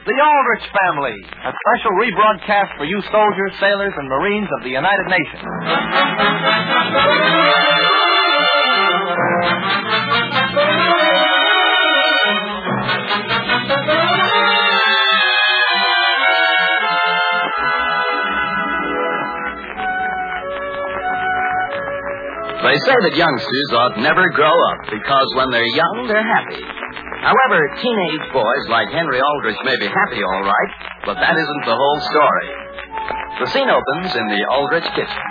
The Aldrich Family, a special rebroadcast for you soldiers, sailors, and Marines of the United Nations. They say that youngsters ought never grow up because when they're young, they're happy. However, teenage boys like Henry Aldrich may be happy, all right, but that isn't the whole story. The scene opens in the Aldrich kitchen.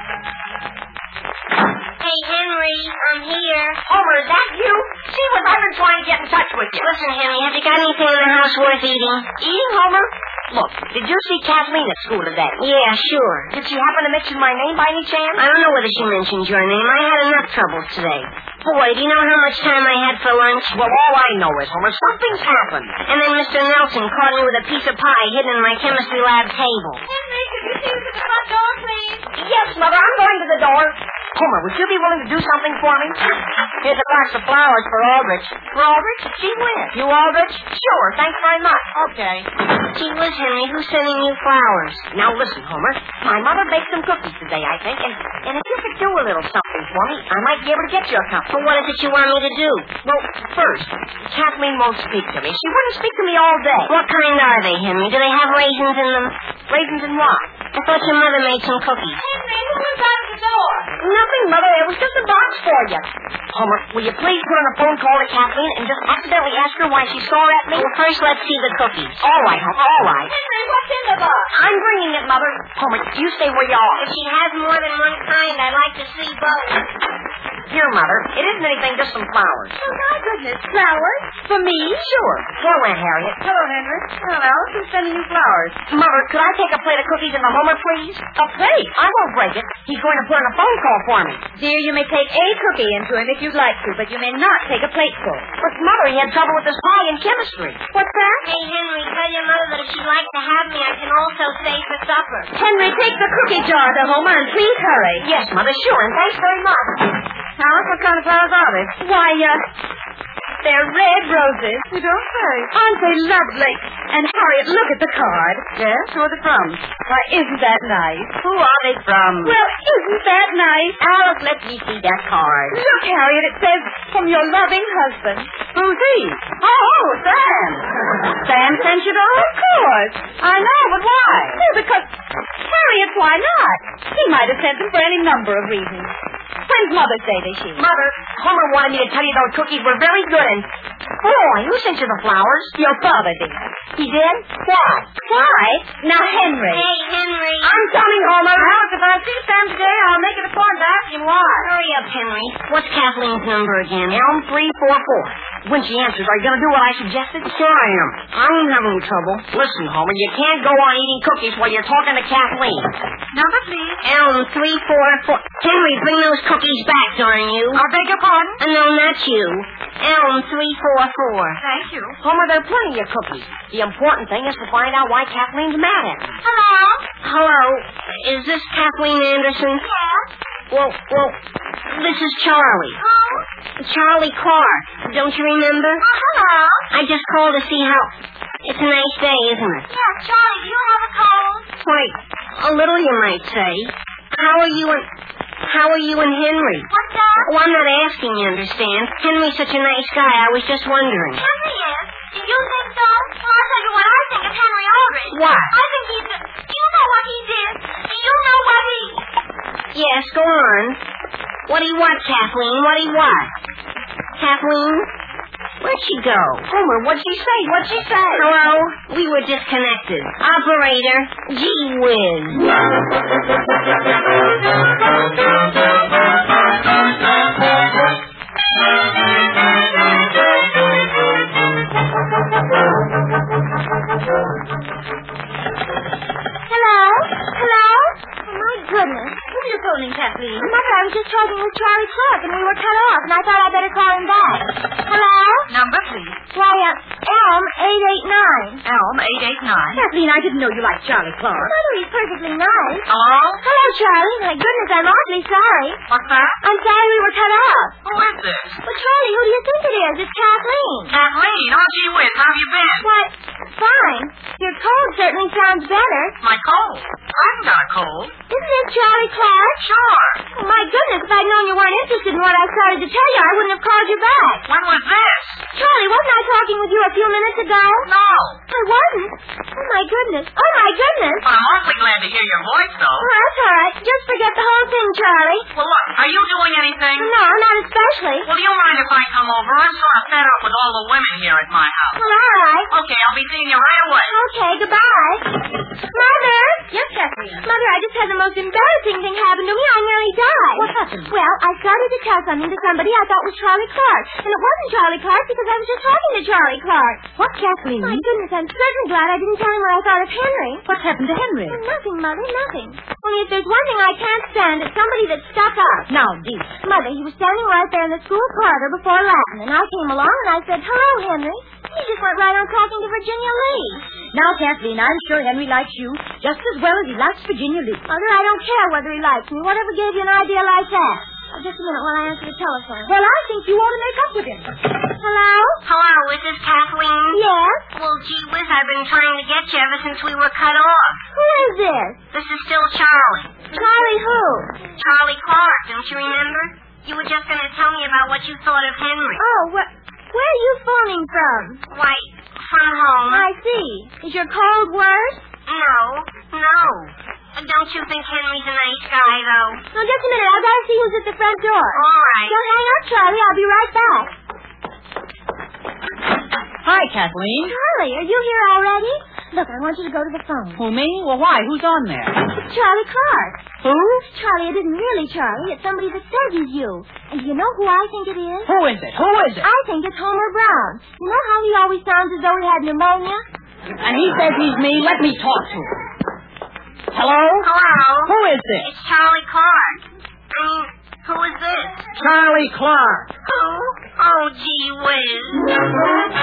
Hey, Henry, I'm here. Homer, is that you? Gee whiz, I've been trying to get in touch with you. Listen, Henry, have you got anything in the house worth eating? Eating, Homer? Look, did you see Kathleen at school today? Yeah, sure. Did she happen to mention my name by any chance? I don't know whether she mentioned your name. I had enough troubles today. Boy, do you know how much time I had for lunch? Well, all I know is, Homer, something's happened. And then Mr. Nelson caught me with a piece of pie hidden in my chemistry lab table. Henry, could you see to the front door, please? Yes, Mother, I'm going to the door. Homer, would you be willing to do something for me? Here's a box of flowers for Aldrich. For Aldrich? Gee whiz. You Aldrich? Sure, thanks very much. Okay. Gee whiz, Henry, who's sending you flowers? Now listen, Homer. My mother baked some cookies today, I think, and if you could do a little something for me, I might be able to get you a couple. Well, what is it you want me to do? Well, first, Kathleen won't speak to me. She wouldn't speak to me all day. What kind are they, Henry? Do they have raisins in them? Raisins in what? I thought your mother made some cookies. Henry, who was out the door? Nothing, Mother. It was just a box for you. Homer, will you please put on a phone call to Kathleen and just accidentally ask her why she swore at me? Well, first let's see the cookies. All right, Homer, all right. Henry, what's in the box? I'm bringing it, Mother. Homer, you stay where you are. If she has more than one kind, I'd like to see both. Here, Mother. It isn't anything, just some flowers. Oh, my goodness. Flowers? For me? Sure. Hello, Aunt Harriet. Hello, Henry. Well, Alice, who's sending you flowers? Mother, could I take a plate of cookies in the Homer, please? A plate? I won't break it. He's going to put in a phone call for me. Dear, you may take a cookie into him if you'd like to, but you may not take a plateful. But, Mother, he had trouble with his pie in chemistry. What's that? Hey, Henry, tell your mother that if she'd like to have me, I can also stay for supper. Henry, take the cookie jar to Homer and please hurry. Yes, Mother, sure, and thanks very much. Alice, what kind of flowers are they? Why, they're red roses. You don't say. Aren't they lovely? And Harriet, look at the card. Yes? Who are they from? Why, isn't that nice? Who are they from? Well, isn't that nice? Alice, let me see that card. Look, Harriet, it says, from your loving husband. Who's he? Oh, Sam. Sam sent you those? Of course. I know, but why? Well, because, Harriet, why not? He might have sent them for any number of reasons. When's Mother's Day this year? Mother, Homer wanted me to tell you those cookies were very good and... Boy, who sent you the flowers? Your father did. He did? Why? Why? Now, Henry. Hey, Henry. I'm coming, Homer. Alice, if I see Sam today, I'll make it a point to ask him why. Hurry up, Henry. What's Kathleen's number again? Elm 344. When she answers, are you going to do what I suggested? Sure I am. I ain't having any trouble. Listen, Homer, you can't go on eating cookies while you're talking to Kathleen. Number, please. Elm 344. Henry, bring those cookies back, darn you. I beg your pardon? No, not you. Elm 344. Thank you. Homer, there are plenty of cookies. The important thing is to find out why Kathleen's mad at me. Hello? Hello. Is this Kathleen Anderson? Yes? Well, this is Charlie. Oh? Charlie Carr. Don't you remember? Hello? I just called to see how... It's a nice day, isn't it? Yes, Charlie, do you have a cold? Why, a little, you might say. How are you and Henry? What's that? Oh, I'm not asking, you understand. Henry's such a nice guy, I was just wondering. Henry is. Do you think so? Well, I'll tell you what I think of Henry Aldrich. What? I think he's... Do you know what he did? Do you know what he... Yes, go on. What do you want, Kathleen? What do you want? Kathleen? Where'd she go? Homer, what'd she say? What'd she say? Hello? We were disconnected. Operator, gee whiz. Hello? Hello? Oh, my goodness. Who are you phoning, Kathleen? Mother, I was just talking with Charlie Clark, and we were cut off, and I thought I'd better call him back. Hello? Number, please. Why, Elm 889. Elm 889. Kathleen, I didn't know you liked Charlie Clark. Mother, he's perfectly nice. Hello? Hello, Charlie. My goodness, I'm awfully sorry. What's that? I'm sorry we were cut off. Who is this? Well, Charlie, who do you think it is? It's Kathleen. Kathleen. Oh, gee whiz. How have you been? Why, Fine. Your cold certainly sounds better. My cold? I haven't got a cold. Isn't it Charlie Clark? Sure. Oh, my goodness, if I'd known you weren't interested in what I started to tell you, I wouldn't have called you back. When was this? Charlie, wasn't I talking with you a few minutes ago? No. I wasn't. Oh, my goodness. Oh, my goodness. Well, I'm awfully glad to hear your voice, though. Oh, that's all right. Just forget the whole thing, Charlie. Well, look, are you doing anything? No, not especially. Well, do you mind if I come over? I'm sort of fed up with all the women here at my house. Well, all right. Okay, I'll be seeing you right away. Okay, goodbye. Mother! Yes, Kathleen. Mother, I just had the most embarrassing thing happen to me. I nearly died. What happened? Well, I started to tell something to somebody I thought was Charlie Clark. And it wasn't Charlie Clark because I was just talking to Charlie Clark. What, Kathleen? My goodness, I'm certainly glad I didn't tell him what I thought of Henry. What happened to Henry? Nothing, Mother, nothing. Only if there's one thing I can't stand, it's somebody that's stuck up. Now, dear. Mother, he was standing right there in the school corridor before Latin, and I came along and I said, "Hello, Henry." He just went right on talking to Virginia Lee. Now, Kathleen, I'm sure Henry likes you just as well as he likes Virginia Lee. Mother, I don't care whether he likes me. Whatever gave you an idea like that? Just a minute while I answer the telephone. Well, I think you ought to make up with him. Hello? Hello, is this Kathleen? Yes? Well, gee whiz, I've been trying to get you ever since we were cut off. Who is this? This is still Charlie. Charlie who? Charlie Clark, don't you remember? You were just going to tell me about what you thought of Henry. Oh, where are you phoning from? Why, from home. I see. Is your cold worse? No. Don't you think Henry's a nice guy, though? No, just a minute. I've got to see who's at the front door. All right. Don't hang up, Charlie. I'll be right back. Hi, Kathleen. Charlie, are you here already? Look, I want you to go to the phone. Who, me? Well, why? Who's on there? It's Charlie Clark. Who? Charlie, it isn't really Charlie. It's somebody that says he's you. And do you know who I think it is? Who is it? Who is it? I think it's Homer Brown. You know how he always sounds as though he had pneumonia? And he says he's me. Let me talk to him. Hello? Hello? Who is this? It's Charlie Clark. Who is this? Charlie Clark. Who? Oh, gee whiz.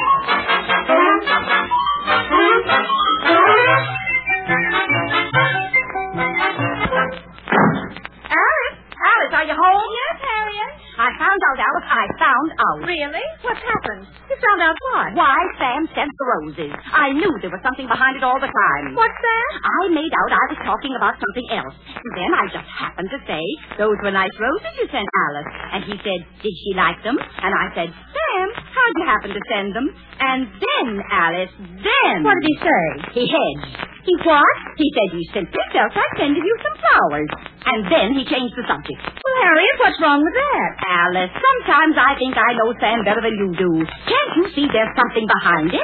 Alice, are you home? Yes, Harriet. I found out, Alice. I found out. Really? What's happened? You found out what? Why Sam sent the roses. I knew there was something behind it all the time. What's that? I made out I was talking about something else. And then I just happened to say, those were nice roses you sent Alice. And he said, did she like them? And I said, Sam, how'd you happen to send them? And then, Alice, then... What did he say? He hedged. He what? He said you simply felt like sending you some flowers. And then he changed the subject. Well, Harriet, what's wrong with that? Alice, sometimes I think I know Sam better than you do. Can't you see there's something behind it?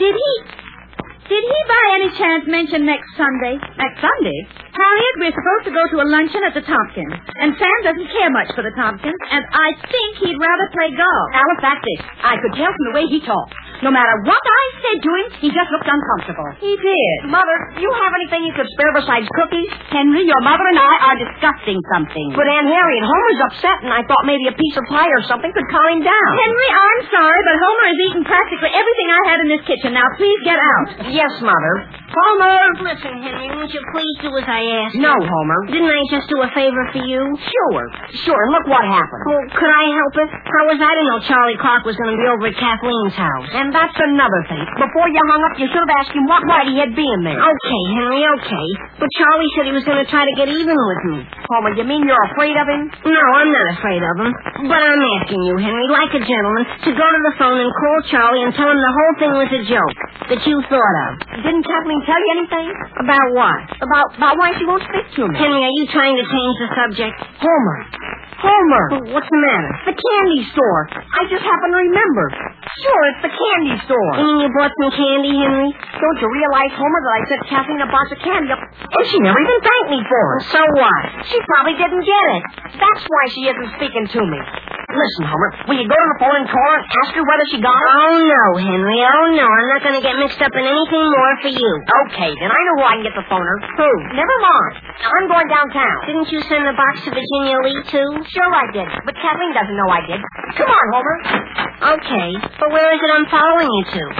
Did he by any chance mention next Sunday? Next Sunday? Harriet, we're supposed to go to a luncheon at the Tompkins. And Sam doesn't care much for the Tompkins. And I think he'd rather play golf. Alice, that's it. I could tell from the way he talked. No matter what I said to him, he just looked uncomfortable. He did. Mother, do you have anything you could spare besides cookies? Henry, your mother and I are discussing something. But Aunt Harriet, Homer's upset, and I thought maybe a piece of pie or something could calm him down. Henry, I'm sorry, but Homer has eaten practically everything I had in this kitchen. Now, please get out. Yes, Mother. Homer! Listen, Henry, won't you please do as I asked? No, Homer. Didn't I just do a favor for you? Sure. And look what happened. Well, could I help it? How was I to know Charlie Clark was going to be over at Kathleen's house? And that's another thing. Before you hung up, you should have asked him what right he had being there. Okay, Henry, okay. But Charlie said he was going to try to get even with me. Homer, you mean you're afraid of him? No, I'm not afraid of him. But I'm asking you, Henry, like a gentleman, to go to the phone and call Charlie and tell him the whole thing was a joke that you thought of. Didn't Kathleen tell you anything? About what? About why she won't speak to me. Henry, are you trying to change the subject? Homer. What's the matter? The candy store. I just happened to remember. Sure, it's the candy store. You mean you bought some candy, Henry? Don't you realize, Homer, that I sent Kathleen a box of candy up, and she never even thanked me for it. So what? She probably didn't get it. That's why she isn't speaking to me. Listen, Homer, will you go to the phone and call her and ask her whether she got it? Oh, no, Henry. Oh, no. I'm not going to get mixed up in anything more for you. Okay, then I know who I can get the phoner. Who? Never mind. I'm going downtown. Didn't you send the box to Virginia Lee, too? Sure I did, but Kathleen doesn't know I did. Come on, Homer. Okay, but where is it I'm following you to?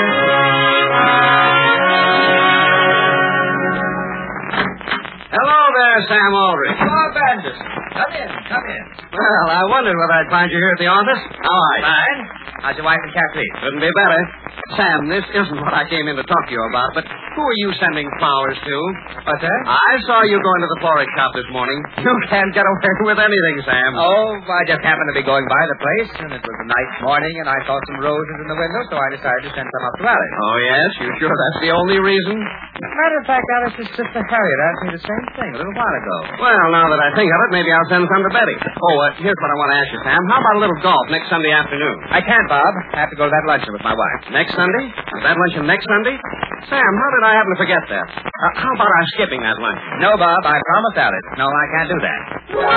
Hello there, Sam Aldrich. Bob Anderson. Come in, come in. Well, I wondered whether I'd find you here at the office. How are you? Fine. How's your wife and Kathleen? Couldn't be better. Sam, this isn't what I came in to talk to you about, but who are you sending flowers to? What's that? I saw you going to the florist shop this morning. You can't get away with anything, Sam. Oh, I just happened to be going by the place, and it was a nice morning, and I saw some roses in the window, so I decided to send some up to Alice. Oh, yes? You sure that's the only reason? Matter of fact, Alice's sister Harriet asked me the same thing a little while ago. Well, now that I think of it, maybe I'll send some to Betty. Oh, here's what I want to ask you, Sam. How about a little golf next Sunday afternoon? I can't, Bob. I have to go to that luncheon with my wife. Next Sunday? Is that luncheon next Sunday? Sam, how did I happen to forget that? How about our skipping that lunch? No, Bob, I promised Alice. No, I can't do that.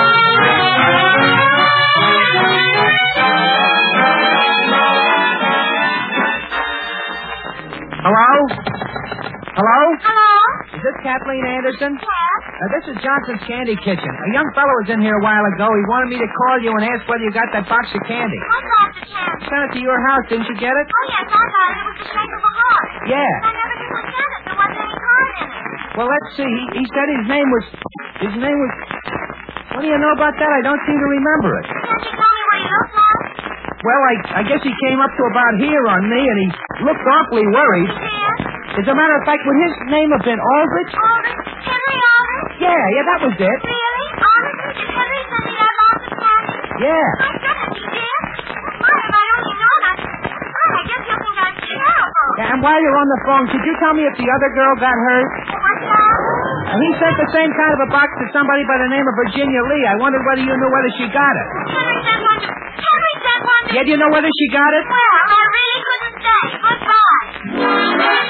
Hello? Hello? Hello? Is this Kathleen Anderson? Yes? This is Johnson's Candy Kitchen. A young fellow was in here a while ago. He wanted me to call you and ask whether you got that box of candy. What box of candy? Sent it to your house. Didn't you get it? Oh, yes, I got it. It was the shape of a heart. Yeah. I never did look at it. There wasn't any card in it. Well, let's see. He said his name was... What do you know about that? I don't seem to remember it. Can't you tell me what he looks like? Well, I guess he came up to about here on me, and he looked awfully worried. Yes? As a matter of fact, would his name have been Aldrich? Aldrich? Henry Aldrich? Yeah, that was it. Really? Honestly, did Henry send me that box of candy? Yeah. My goodness, he did? My, if I'd only known, I guess you'll think I'm terrible. Yeah, and while you're on the phone, could you tell me if the other girl got hurt? What's that? He sent the same kind of a box to somebody by the name of Virginia Lee. I wondered whether you knew whether she got it. Henry sent one to... Henry sent one to... Yeah, do you know whether she got it? Well, I really couldn't say. Goodbye.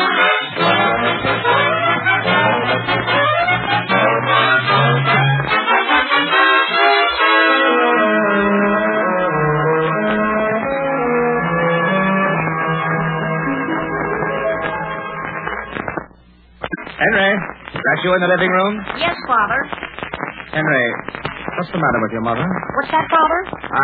Henry, is that you in the living room? Yes, Father. Henry, what's the matter with your mother? What's that, Father?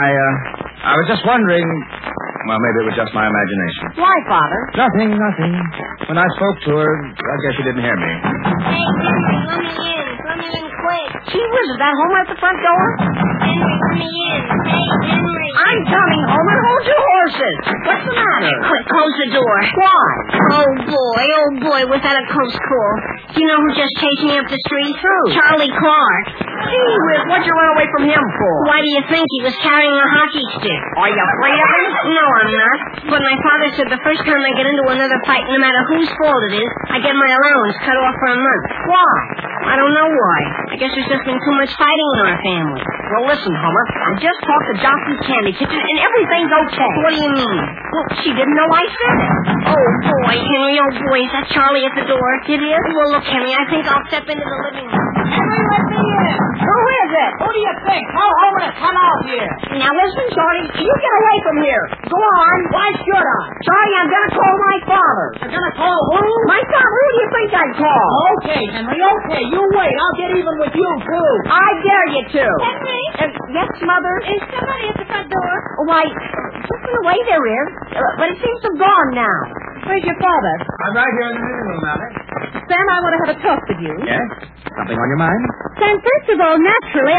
I was just wondering... Well, maybe it was just my imagination. Why, Father? Nothing. When I spoke to her, I guess she didn't hear me. Hey, Henry, let me in. Let me in quick. Gee whiz, is that Homer at the front door? Henry, let me in. Hey, Henry. I'm coming, Homer. Hold your horses. What's the matter? Quick, close the door. Why? Oh, boy, was that a close call. Do you know who just chased me up the street? Who? Charlie Clark. Gee whiz, what'd you run away from him for? Why do you think he was carrying a hockey stick? Are you afraid of him? No, I'm not. But my father said the first time I get into another fight, no matter whose fault it is, I get my allowance cut off for a month. Why? I don't know why. I guess there's just been too much fighting in our family. Well, listen, Homer. I just talked to Johnson's Candy Kitchen, and everything's okay. What do you mean? Well, she didn't know I said it. Oh, boy, Henry, is that Charlie at the door? It is? Well, look, Henry, I think I'll step into the living room. Henry, let me in. Who is it? Who do you think? Tell Homer to come out here. Now, listen, Charlie. You get away from here. Go on. Why should I? Charlie, I'm going to call my father. You're going to call who? My father? Who do you think I'd call? Okay, Henry, okay. You wait. I'll get even with you, too. I dare you to. Henry? Yes, Mother? Is somebody at the front door? Why, just in a way there is. But it seems to have gone now. Where's your father? I'm right here in the living room, Alice. Sam, I want to have a talk with you. Yes? Something on your mind? Sam, first of all, naturally,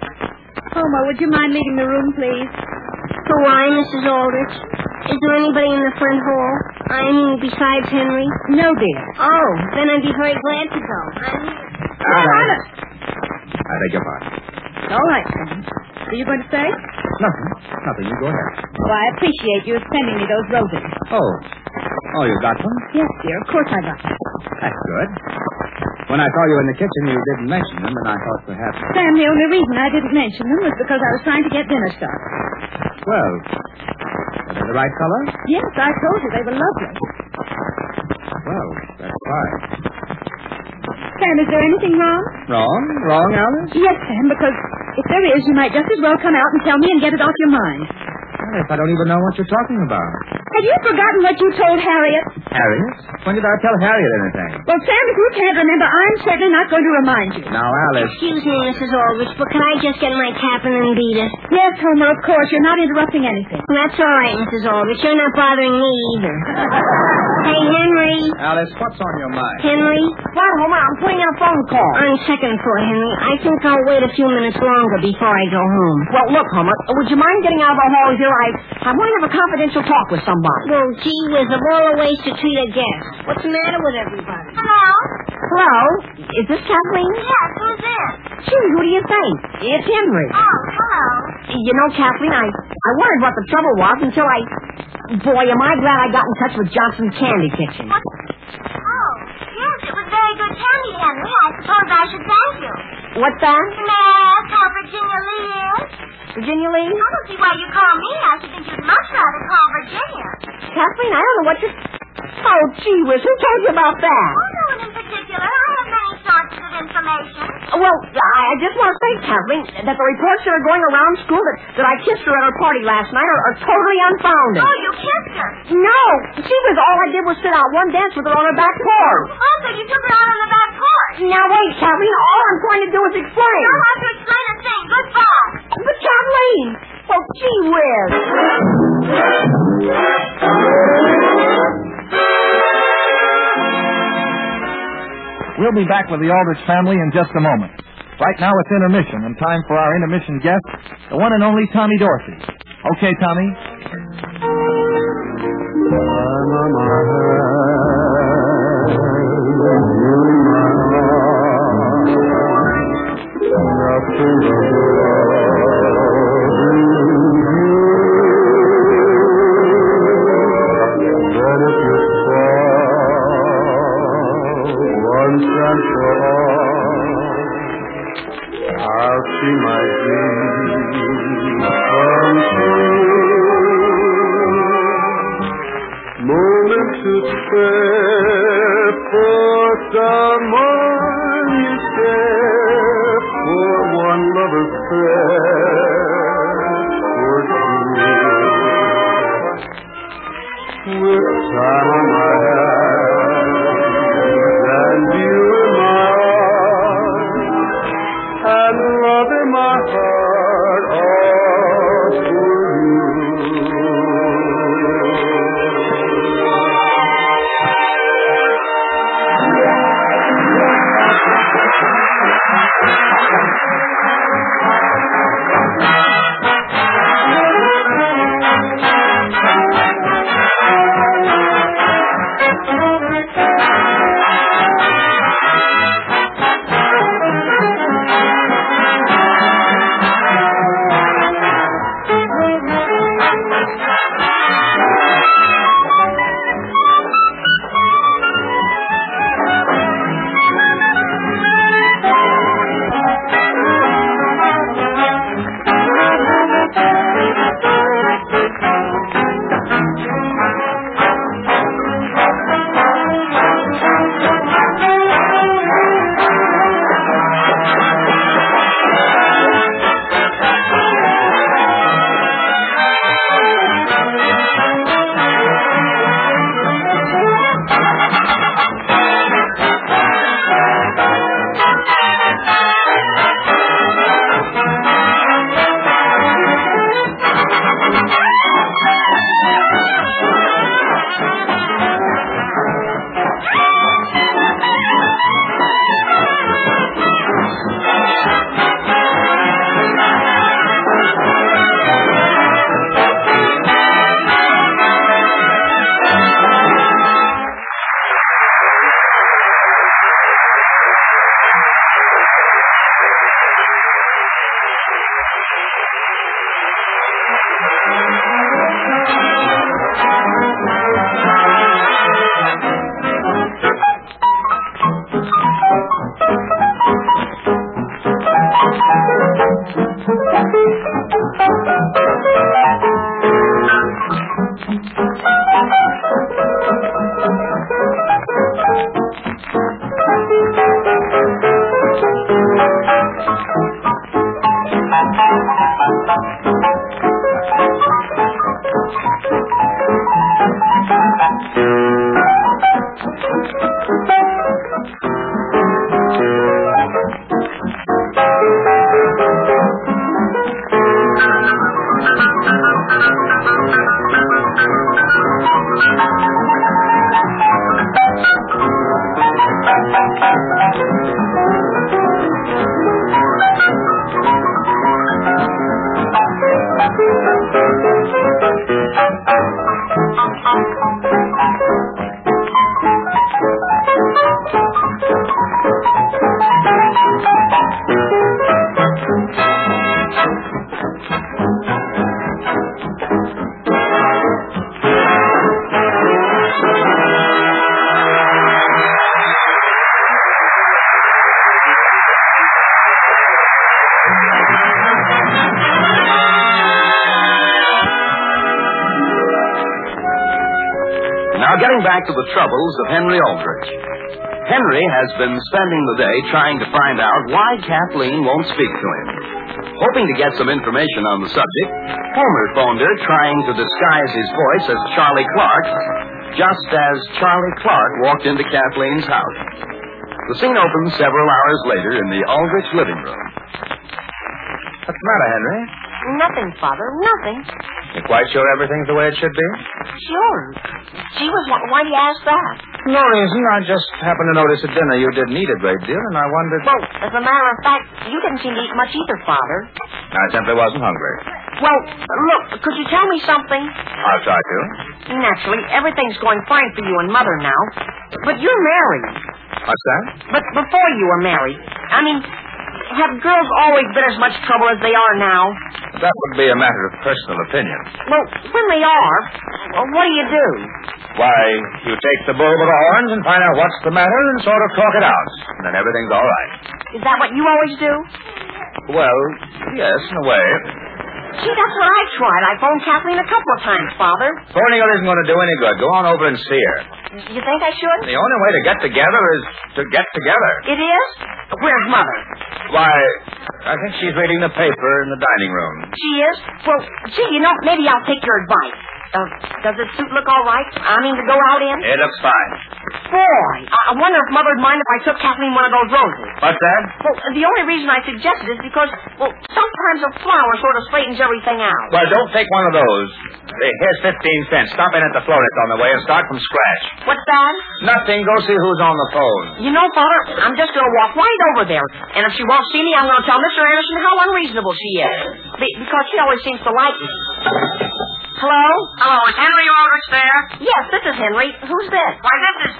Homer, would you mind leaving the room, please? So why, Mrs. Aldrich? Is there anybody in the front hall? I mean, besides Henry? No, dear. Oh, then I'd be very glad to go. Alice. I beg your pardon. All right, Sam. What are you going to say? Nothing. You go ahead. Well, I appreciate you sending me those roses. Oh, you got them? Yes, dear. Of course I got them. That's good. When I saw you in the kitchen, you didn't mention them, and I thought perhaps... Sam, the only reason I didn't mention them was because I was trying to get dinner started. Well, are they the right color? Yes, I told you they were lovely. Well, that's fine. Sam, is there anything wrong? Wrong, Alice? Yes, Sam, because if there is, you might just as well come out and tell me and get it off your mind. Alice, I don't even know what you're talking about. Have you forgotten what you told Harriet? Harriet? When did I tell Harriet anything? Well, Sam, if you can't remember, I'm certainly not going to remind you. Now, Alice. Excuse me, Mrs. Aldrich, but can I just get my Captain and Beta? Yes, Homer, of course. You're not interrupting anything. That's all right, Mrs. Aldrich. You're not bothering me either. Hey, Henry. Alice, what's on your mind? Henry? What, Homer? I'm putting in a phone call. On second thought, Henry, I think I'll wait a few minutes longer before I go home. Well, look, Homer, would you mind getting out of the hall here? I want to have a confidential talk with somebody. Well, gee whiz, of all the ways to treat a guest. What's the matter with everybody? Hello? Hello? Is this Kathleen? Yes, who's this? Gee, who do you think? It's Henry. Oh, hello. You know, Kathleen, I wondered what the trouble was until Boy, am I glad I got in touch with Johnson's Candy Kitchen. What? Oh, yes, it was very good candy, Henry. I suppose I should thank you. What's that? May I ask how Virginia Lee is? Virginia Lee? I don't see why you call me. I should think you'd much rather call Virginia. Kathleen, I don't know what you're... Oh, gee whiz, who told you about that? Oh, no one in particular. I have many sources of information. Well, I just want to say, Kathleen, that the reports that are going around school that I kissed her at her party last night are totally unfounded. Oh, you kissed her? No, she was all I did was sit out one dance with her on her back porch. Oh, so you took her out on the back porch? Now, wait, Kathleen, all I'm trying to do is explain. You don't have to explain a thing. Goodbye. But, Kathleen, well, gee whiz. We'll be back with the Aldrich family in just a moment. Right now it's intermission and time for our intermission guest, the one and only Tommy Dorsey. Okay, Tommy? I'll see my dreams come true. Moment to spare for someone you care, for one lover's prayer for two. With time on my hands and you in my and love in my heart all for Now, getting back to the troubles of Henry Aldrich. Henry has been spending the day trying to find out why Kathleen won't speak to him. Hoping to get some information on the subject, Homer phoned her, trying to disguise his voice as Charlie Clark, just as Charlie Clark walked into Kathleen's house. The scene opens several hours later in the Aldrich living room. What's the matter, Henry? Nothing, Father, nothing. You quite sure everything's the way it should be? Sure. Gee whiz, why do you ask that? No reason. I just happened to notice at dinner you didn't eat a great deal, and I wondered... Well, as a matter of fact, you didn't seem to eat much either, Father. I simply wasn't hungry. Well, look, could you tell me something? I'll try to. Naturally, everything's going fine for you and Mother now. But you're married. What's that? But before you were married, I mean, have girls always been as much trouble as they are now? That would be a matter of personal opinion. Well, when they are, what do you do? Why, you take the bull by the horns and find out what's the matter and sort of talk it out. And then everything's all right. Is that what you always do? Well, yes, in a way. Gee, that's what I tried. I phoned Kathleen a couple of times, Father. Phoning her isn't going to do any good. Go on over and see her. You think I should? The only way to get together is to get together. It is? Where's Mother? Why, I think she's reading the paper in the dining room. She is? Well, gee, maybe I'll take your advice. Does this suit look all right? I mean, to go out in? It looks fine. Boy, I wonder if Mother'd mind if I took Kathleen one of those roses. What's that? Well, the only reason I suggested is because, sometimes a flower sort of straightens everything out. Well, don't take one of those. Here's 15 cents. Stop in at the florist on the way and start from scratch. What's that? Nothing. Go see who's on the phone. You know, Father, I'm just going to walk right over there. And if she won't see me, I'm going to tell Mr. Anderson how unreasonable she is. Because she always seems to like me. Hello? Hello, is Henry Aldrich there? Yes, this is Henry. Who's this? Why, this is...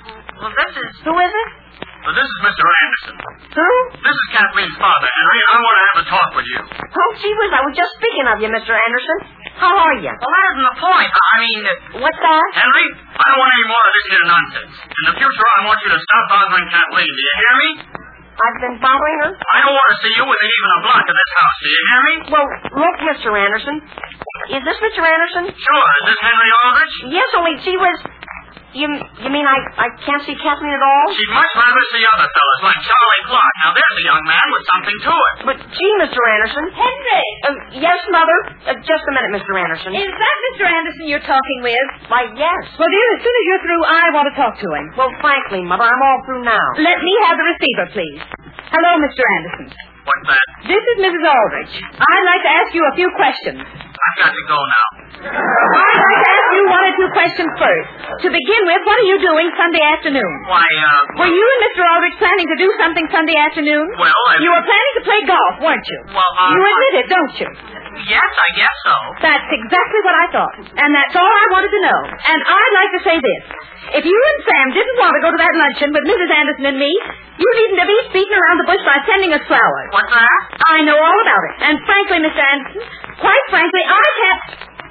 Who is it? Well, this is Mr. Anderson. Who? This is Kathleen's father, Henry. I want to have a talk with you. Oh, gee whiz, I was just speaking of you, Mr. Anderson. How are you? Well, that isn't the point. I mean... What's that? Henry, I don't want any more of this here nonsense. In the future, I want you to stop bothering Kathleen. Do you hear me? I've been bothering her? I don't want to see you within even a block of this house. Do you hear me? Well, look, Mr. Anderson. Is this Mr. Anderson? Sure. Is this Henry Aldrich? Yes, only gee whiz... You mean I can't see Kathleen at all? She'd much rather see other fellas like Charlie Clark. Now, there's a young man with something to it. But, gee, Mr. Anderson. Henry! Yes, Mother? Just a minute, Mr. Anderson. Is that Mr. Anderson you're talking with? Why, yes. Well, dear, as soon as you're through, I want to talk to him. Well, frankly, Mother, I'm all through now. Let me have the receiver, please. Hello, Mr. Anderson. What's that? This is Mrs. Aldrich. I'd like to ask you a few questions. I've got to go now. I'd like to ask you one or two questions first. To begin with, what are you doing Sunday afternoon? Why, Were you and Mr. Aldrich planning to do something Sunday afternoon? Well, You were planning to play golf, weren't you? Well, You admit it, don't you? Yes, I guess so. That's exactly what I thought. And that's all I wanted to know. And I'd like to say this. If you and Sam didn't want to go to that luncheon with Mrs. Anderson and me, you needn't have been beating around the bush by sending us flowers. What's that? I know all about it. And frankly, Mr. Anderson, quite frankly, I can't...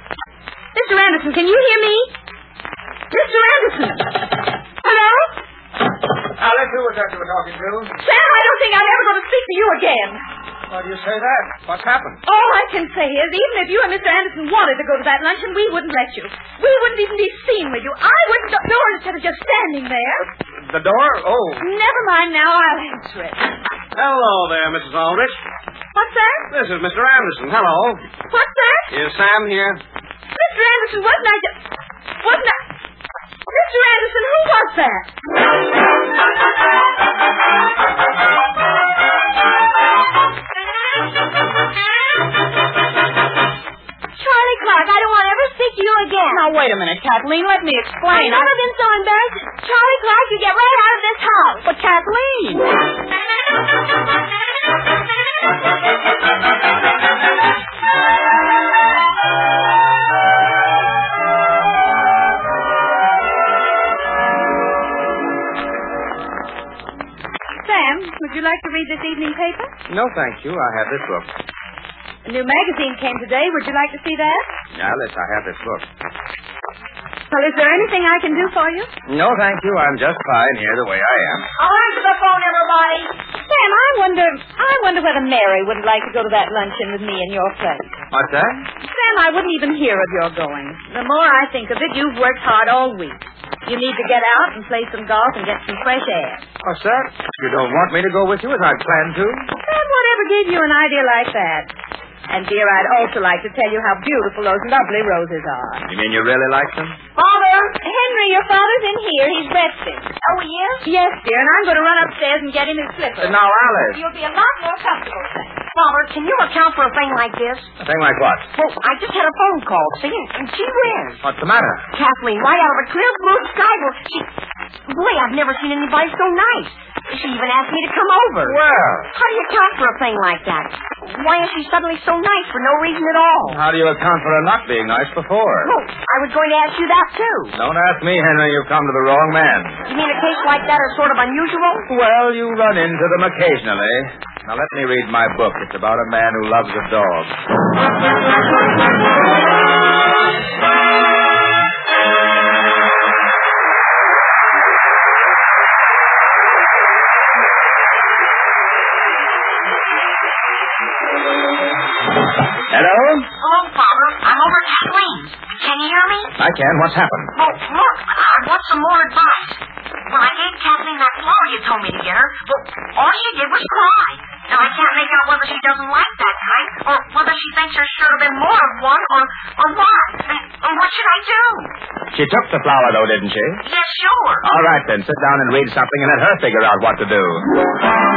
Mr. Anderson, can you hear me? Mr. Anderson! Hello? Alice, who was that you were talking to? Sam, I don't think I'm ever going to speak to you again. Why do you say that? What's happened? All I can say is, even if you and Mr. Anderson wanted to go to that luncheon, we wouldn't let you. We wouldn't even be seen with you. I wouldn't go instead of just standing there. The door? Oh. Never mind now, I'll answer it. Hello there, Mrs. Aldrich. What's that? This is Mr. Anderson. Hello. What's that? Is Sam here? Mr. Anderson, wasn't I just... Wasn't I... Mr. Anderson, who was that? Charlie Clark, I don't want to ever speak to you again. Now, wait a minute, Kathleen. Let me explain. I've never been so embarrassed. Charlie Clark, you get right out of this house. But, Kathleen... Sam, would you like to read this evening paper? No, thank you. I have this book. A new magazine came today. Would you like to see that? Alice, I have this book. Well, is there anything I can do for you? No, thank you. I'm just fine here the way I am. I'll answer the phone, everybody. Sam, I wonder whether Mary would like to go to that luncheon with me in your place. What's that? Sam, I wouldn't even hear of your going. The more I think of it, you've worked hard all week. You need to get out and play some golf and get some fresh air. What's that? You don't want me to go with you as I'd planned to? And whatever gave you an idea like that? And, dear, I'd also like to tell you how beautiful those lovely roses are. You mean you really like them? Father! Henry, your father's in here. He's resting. Oh, he is? Yes, dear, and I'm going to run upstairs and get him his slippers. Now, Alice. You'll be a lot more comfortable, thanks. Father, can you account for a thing like this? A thing like what? Well, I just had a phone call, see, and she wins. What's the matter? Kathleen, right out of a clear blue sky. Well, boy, I've never seen anybody so nice. She even asked me to come over. Well. How do you account for a thing like that? Why is she suddenly so nice for no reason at all? How do you account for her not being nice before? Well, I was going to ask you that, too. Don't ask me, Henry. You've come to the wrong man. You mean a case like that is sort of unusual? Well, you run into them occasionally. Now, let me read my book. It's about a man who loves a dog. Hello? Hello, Father. I'm over at Kathleen's. Can you hear me? I can. What's happened? Well, look, I want some more advice. When I gave Kathleen that flower you told me to get her, well, all she did was cry. Now, I can't make out whether she doesn't like that kind, or whether she thinks there should have been more of one, or what. And what should I do? She took the flower, though, didn't she? Yes, sure. All right, then. Sit down and read something and let her figure out what to do.